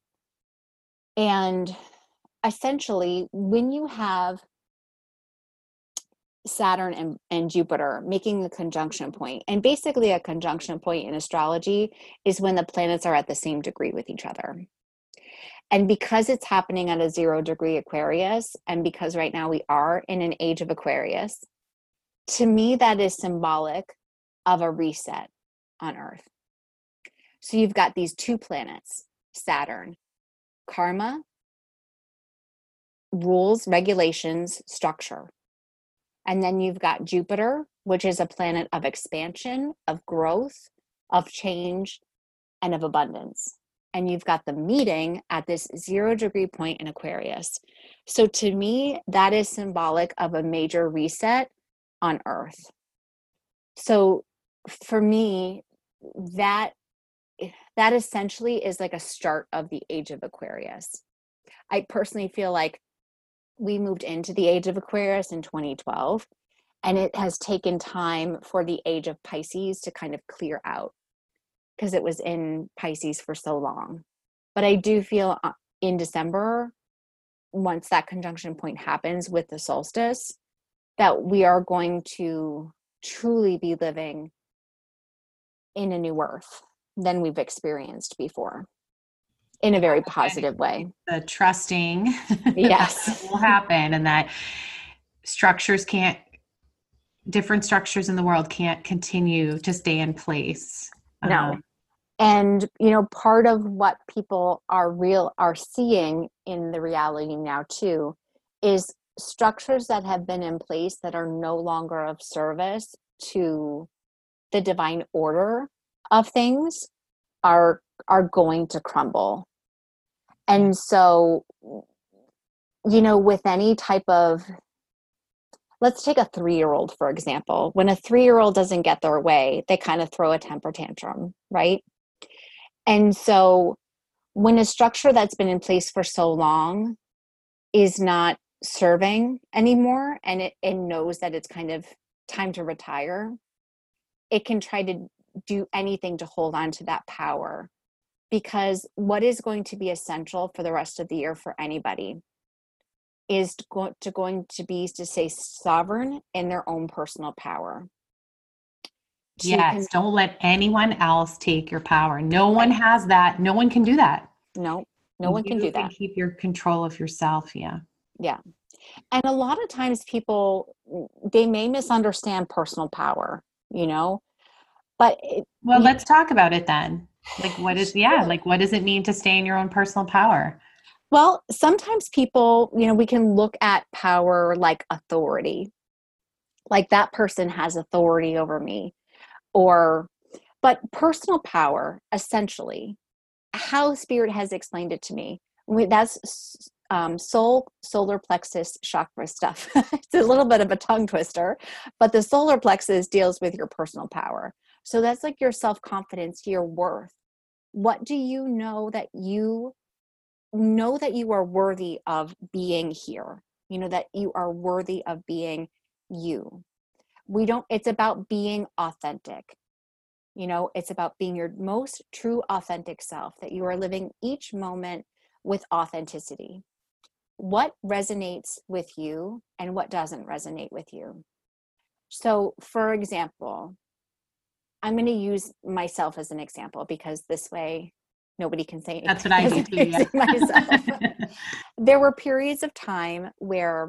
Speaker 2: And essentially, when you have Saturn and, and Jupiter making a conjunction point, and basically a conjunction point in astrology is when the planets are at the same degree with each other. And because it's happening at a zero degree Aquarius, and because right now we are in an age of Aquarius, to me, that is symbolic of a reset on Earth. So you've got these two planets, Saturn, karma, rules, regulations, structure. And then you've got Jupiter, which is a planet of expansion, of growth, of change, and of abundance. And you've got the meeting at this zero degree point in Aquarius. So to me, that is symbolic of a major reset on Earth. So for me, that that essentially is like a start of the age of Aquarius. I personally feel like we moved into the age of Aquarius in twenty twelve, and it has taken time for the age of Pisces to kind of clear out, because it was in Pisces for so long. But I do feel in December, once that conjunction point happens with the solstice, that we are going to truly be living in a new Earth than we've experienced before, in a very positive way.
Speaker 1: The trusting
Speaker 2: yes
Speaker 1: that will happen, and that structures can't, different structures in the world can't continue to stay in place.
Speaker 2: No.
Speaker 1: Um,
Speaker 2: And, you know, part of what people are real are seeing in the reality now too is structures that have been in place that are no longer of service to the divine order of things are are going to crumble. And so, you know, with any type of, let's take a three-year-old, for example. When a three-year-old doesn't get their way, they kind of throw a temper tantrum, right? And so when a structure that's been in place for so long is not serving anymore, and it, it knows that it's kind of time to retire, it can try to do anything to hold on to that power. Because what is going to be essential for the rest of the year for anybody is to go, to going to be to stay sovereign in their own personal power.
Speaker 1: Yes, con- don't let anyone else take your power. No one right. has that. No one can do that.
Speaker 2: No, no one
Speaker 1: you
Speaker 2: can do
Speaker 1: can
Speaker 2: that.
Speaker 1: Keep your control of yourself. Yeah.
Speaker 2: Yeah. And a lot of times people, they may misunderstand personal power, you know, but. It,
Speaker 1: well,
Speaker 2: you,
Speaker 1: let's talk about it then. Like, what is, yeah, like, what does it mean to stay in your own personal power?
Speaker 2: Well, sometimes people, you know, we can look at power like authority, like that person has authority over me, or, but personal power, essentially, how spirit has explained it to me, that's um, soul, solar plexus chakra stuff. It's a little bit of a tongue twister, but the solar plexus deals with your personal power. So that's like your self-confidence, your worth. What do you know that you know that you are worthy of being here? You know that you are worthy of being you. We don't, it's about being authentic. You know, it's about being your most true, authentic self, that you are living each moment with authenticity. What resonates with you and what doesn't resonate with you? So, for example, I'm going to use myself as an example because this way nobody can say
Speaker 1: that's what I do too. Yeah.
Speaker 2: Myself. There were periods of time where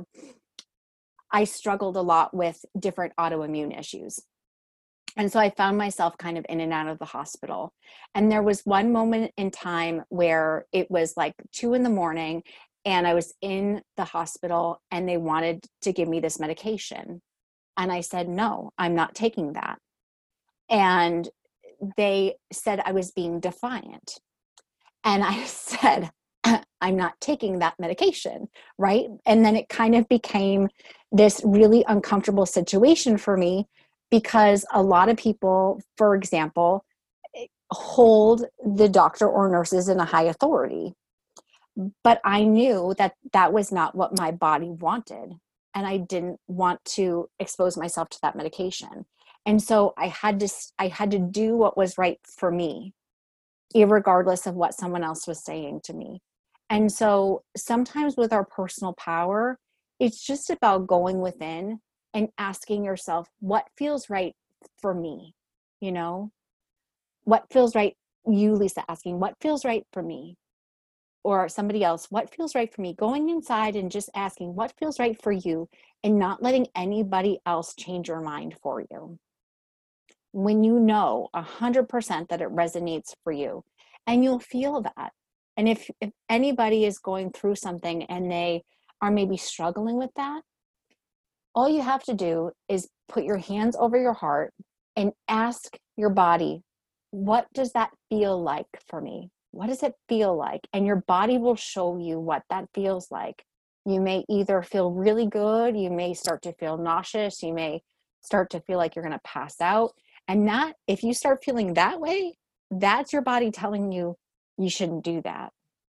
Speaker 2: I struggled a lot with different autoimmune issues. And so I found myself kind of in and out of the hospital. And there was one moment in time where it was like two in the morning and I was in the hospital and they wanted to give me this medication. And I said, no, I'm not taking that. And they said I was being defiant. And I said, I'm not taking that medication, right? And then it kind of became this really uncomfortable situation for me because a lot of people, for example, hold the doctor or nurses in a high authority. But I knew that that was not what my body wanted. And I didn't want to expose myself to that medication. And so I had to, I had to do what was right for me, irregardless of what someone else was saying to me. And so sometimes with our personal power, it's just about going within and asking yourself, what feels right for me? You know, what feels right? You, Lisa, asking, what feels right for me? Or somebody else, what feels right for me? Going inside and just asking, what feels right for you? And not letting anybody else change your mind for you. When you know one hundred percent that it resonates for you, and you'll feel that. And if, if anybody is going through something and they are maybe struggling with that, all you have to do is put your hands over your heart and ask your body, what does that feel like for me? What does it feel like? And your body will show you what that feels like. You may either feel really good, you may start to feel nauseous, you may start to feel like you're going to pass out. And that, if you start feeling that way, that's your body telling you you shouldn't do that.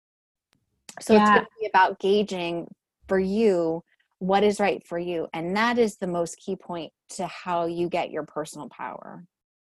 Speaker 2: So yeah. It's going to be about gauging for you what is right for you. And that is the most key point to how you get your personal power.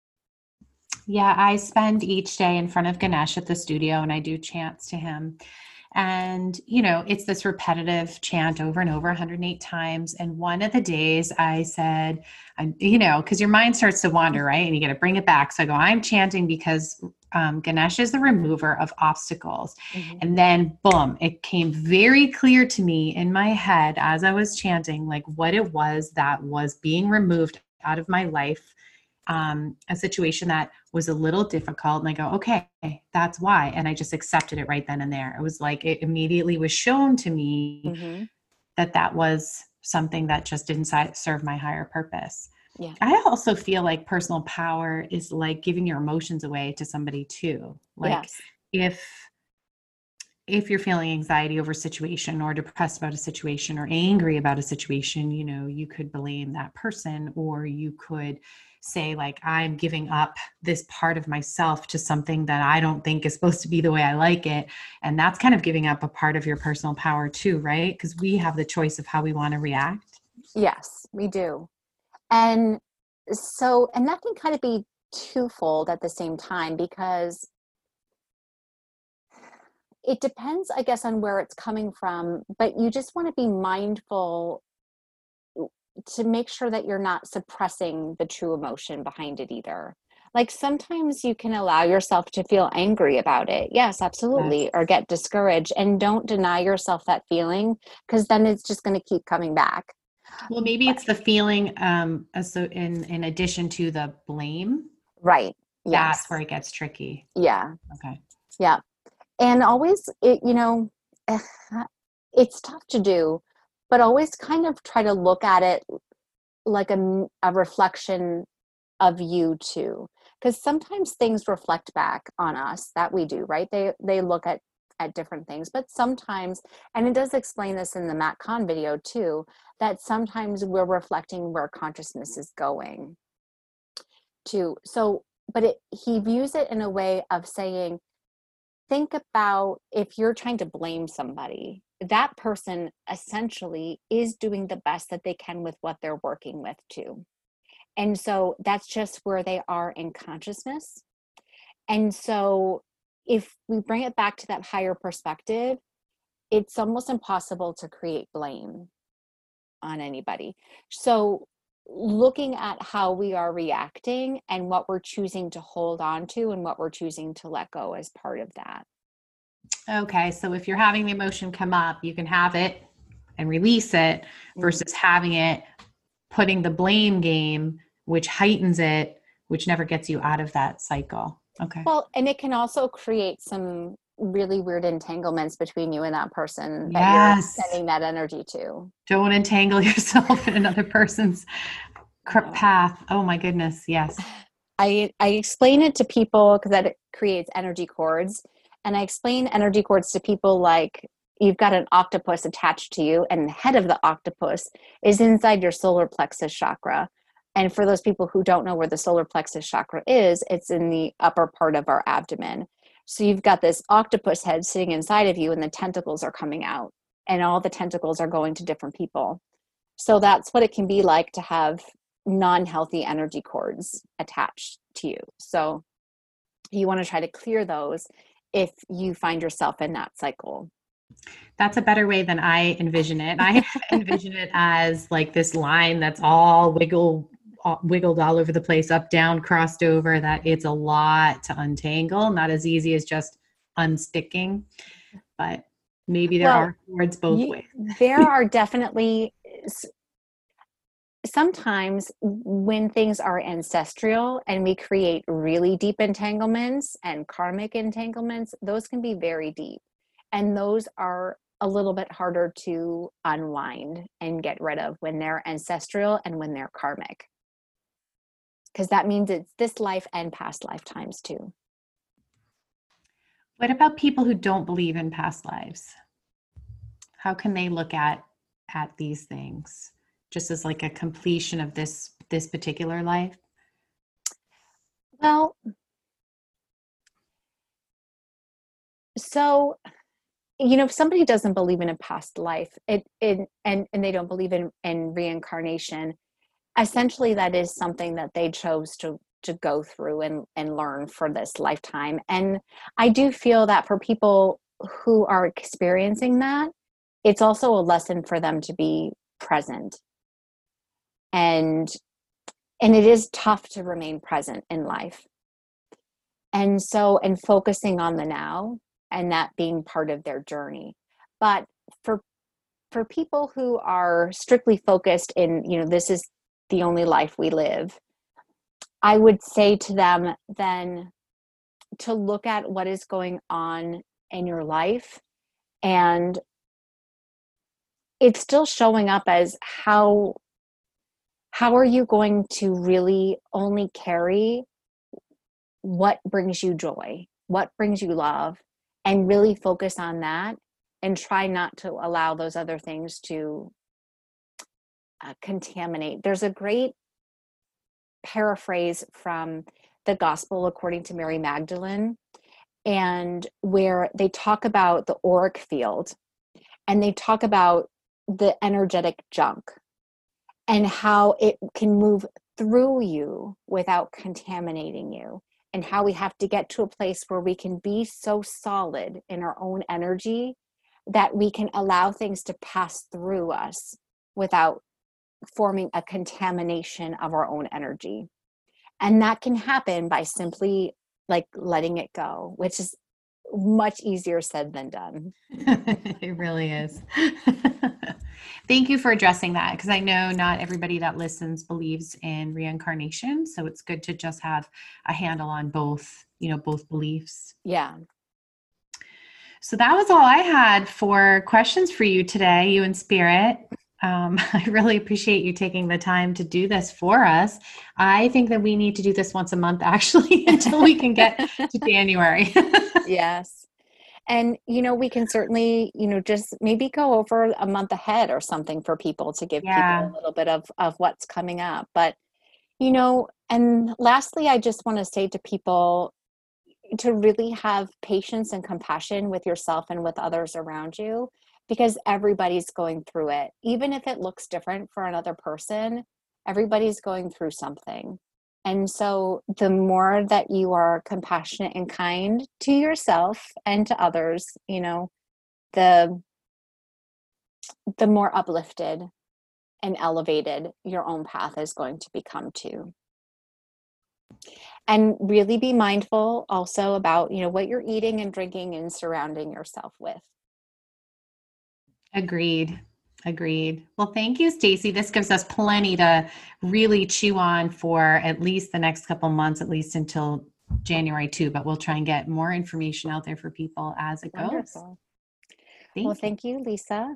Speaker 1: Yeah, I spend each day in front of Ganesh at the studio and I do chants to him. And, you know, it's this repetitive chant over and over one hundred eight times. And one of the days I said, I'm, you know, because your mind starts to wander, right? And you got to bring it back. So I go, I'm chanting because um, Ganesh is the remover of obstacles. Mm-hmm. And then boom, it came very clear to me in my head as I was chanting, like what it was that was being removed out of my life. Um, a situation that was a little difficult. And I go, okay, that's why. And I just accepted it right then and there. It was like, it immediately was shown to me mm-hmm. that that was something that just didn't serve my higher purpose. Yeah. I also feel like personal power is like giving your emotions away to somebody too. Like yes. if, if you're feeling anxiety over a situation or depressed about a situation or angry about a situation, you know, you could blame that person, or you could say like, I'm giving up this part of myself to something that I don't think is supposed to be the way I like it. And that's kind of giving up a part of your personal power too, right? Because we have the choice of how we want to react.
Speaker 2: Yes, we do. And so, and that can kind of be twofold at the same time, because it depends, I guess, on where it's coming from, but you just want to be mindful to make sure that you're not suppressing the true emotion behind it either. Like sometimes you can allow yourself to feel angry about it. Yes, absolutely. Yes. Or get discouraged, and don't deny yourself that feeling, because then it's just going to keep coming back.
Speaker 1: Well, maybe but, it's the feeling um, so in, in addition to the blame.
Speaker 2: Right. Yes.
Speaker 1: That's where it gets tricky.
Speaker 2: Yeah.
Speaker 1: Okay.
Speaker 2: Yeah. And always, it, you know, it's tough to do, but always kind of try to look at it like a, a reflection of you too. Because sometimes things reflect back on us that we do, right? They they look at at different things, but sometimes, and it does explain this in the Matt Kahn video too, that sometimes we're reflecting where consciousness is going too. So, but it, he views it in a way of saying, think about if you're trying to blame somebody, that person essentially is doing the best that they can with what they're working with too. And so that's just where they are in consciousness. And so if we bring it back to that higher perspective, it's almost impossible to create blame on anybody. So looking at how we are reacting and what we're choosing to hold on to and what we're choosing to let go as part of that.
Speaker 1: Okay. So if you're having the emotion come up, you can have it and release it versus mm-hmm. having it, putting the blame game, which heightens it, which never gets you out of that cycle. Okay.
Speaker 2: Well, and it can also create some really weird entanglements between you and that person that
Speaker 1: yes.
Speaker 2: you're sending that energy to.
Speaker 1: Don't entangle yourself in another person's no. path. Oh my goodness. Yes.
Speaker 2: I, I explain it to people because that it creates energy cords. And I explain energy cords to people like you've got an octopus attached to you, and the head of the octopus is inside your solar plexus chakra. And for those people who don't know where the solar plexus chakra is, it's in the upper part of our abdomen. So you've got this octopus head sitting inside of you, and the tentacles are coming out, and all the tentacles are going to different people. So that's what it can be like to have non-healthy energy cords attached to you. So you want to try to clear those if you find yourself in that cycle.
Speaker 1: That's a better way than I envision it. I envision it as like this line that's all wiggle, wiggled all over the place, up, down, crossed over, that it's a lot to untangle, not as easy as just unsticking, but maybe there well, are cords both
Speaker 2: you,
Speaker 1: ways.
Speaker 2: There are definitely, sometimes when things are ancestral and we create really deep entanglements and karmic entanglements, those can be very deep. And those are a little bit harder to unwind and get rid of when they're ancestral and when they're karmic. Because that means it's this life and past lifetimes too.
Speaker 1: What about people who don't believe in past lives? How can they look at, at these things just as like a completion of this, this particular life?
Speaker 2: Well, so you know, if somebody doesn't believe in a past life, it, it and, and they don't believe in, in reincarnation, essentially that is something that they chose to to go through and, and learn for this lifetime. And I do feel that for people who are experiencing that, it's also a lesson for them to be present. And and it is tough to remain present in life. And so, and focusing on the now, and that being part of their journey. But for for people who are strictly focused in, you know, this is the only life we live, I would say to them then to look at what is going on in your life, and it's still showing up as how how are you going to really only carry what brings you joy, what brings you love, and really focus on that and try not to allow those other things to uh, contaminate. There's a great paraphrase from the Gospel according to Mary Magdalene, and where they talk about the auric field, and they talk about the energetic junk and how it can move through you without contaminating you. And how we have to get to a place where we can be so solid in our own energy that we can allow things to pass through us without forming a contamination of our own energy. And that can happen by simply like letting it go, which is much easier said than done.
Speaker 1: It really is. Thank you for addressing that, because I know not everybody that listens believes in reincarnation. So it's good to just have a handle on both, you know, both beliefs.
Speaker 2: Yeah.
Speaker 1: So that was all I had for questions for you today, you and Spirit. Um, I really appreciate you taking the time to do this for us. I think that we need to do this once a month, actually, until we can get to January.
Speaker 2: Yes. And, you know, we can certainly, you know, just maybe go over a month ahead or something for people to give people
Speaker 1: Yeah.
Speaker 2: a little bit of, of what's coming up. But, you know, and lastly, I just want to say to people to really have patience and compassion with yourself and with others around you, because everybody's going through it. Even if it looks different for another person, everybody's going through something. And so the more that you are compassionate and kind to yourself and to others, you know, the the more uplifted and elevated your own path is going to become too. And really be mindful also about, you know, what you're eating and drinking and surrounding yourself with.
Speaker 1: Agreed. Agreed. Well, thank you, Stacy. This gives us plenty to really chew on for at least the next couple months, at least until January second, but we'll try and get more information out there for people as it goes.
Speaker 2: Wonderful.
Speaker 1: Thank
Speaker 2: Well,
Speaker 1: you.
Speaker 2: thank you, Lisa.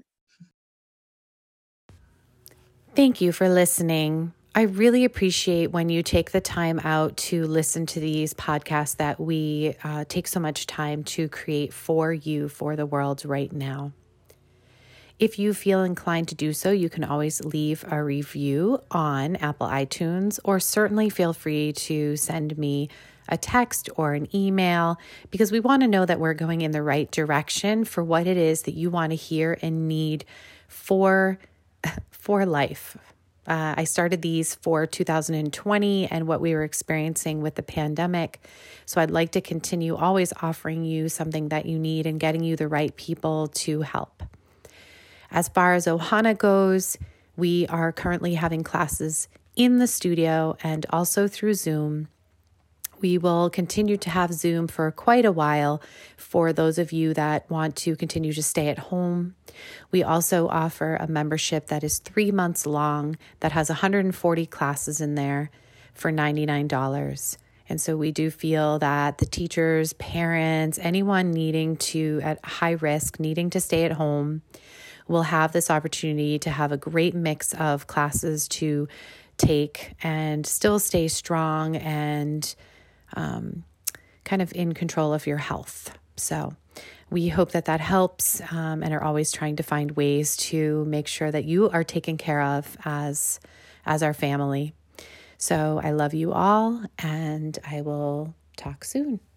Speaker 1: Thank you for listening. I really appreciate when you take the time out to listen to these podcasts that we uh, take so much time to create for you, for the world right now. If you feel inclined to do so, you can always leave a review on Apple iTunes, or certainly feel free to send me a text or an email, because we want to know that we're going in the right direction for what it is that you want to hear and need for, for life. Uh, I started these for two thousand twenty and what we were experiencing with the pandemic. So I'd like to continue always offering you something that you need and getting you the right people to help. As far as Ohana goes, we are currently having classes in the studio and also through Zoom. We will continue to have Zoom for quite a while for those of you that want to continue to stay at home. We also offer a membership that is three months long that has one hundred forty classes in there for ninety-nine dollars. And so we do feel that the teachers, parents, anyone needing to, at high risk, needing to stay at home, will have this opportunity to have a great mix of classes to take and still stay strong and um, kind of in control of your health. So we hope that that helps um, and are always trying to find ways to make sure that you are taken care of as, as our family. So I love you all, and I will talk soon.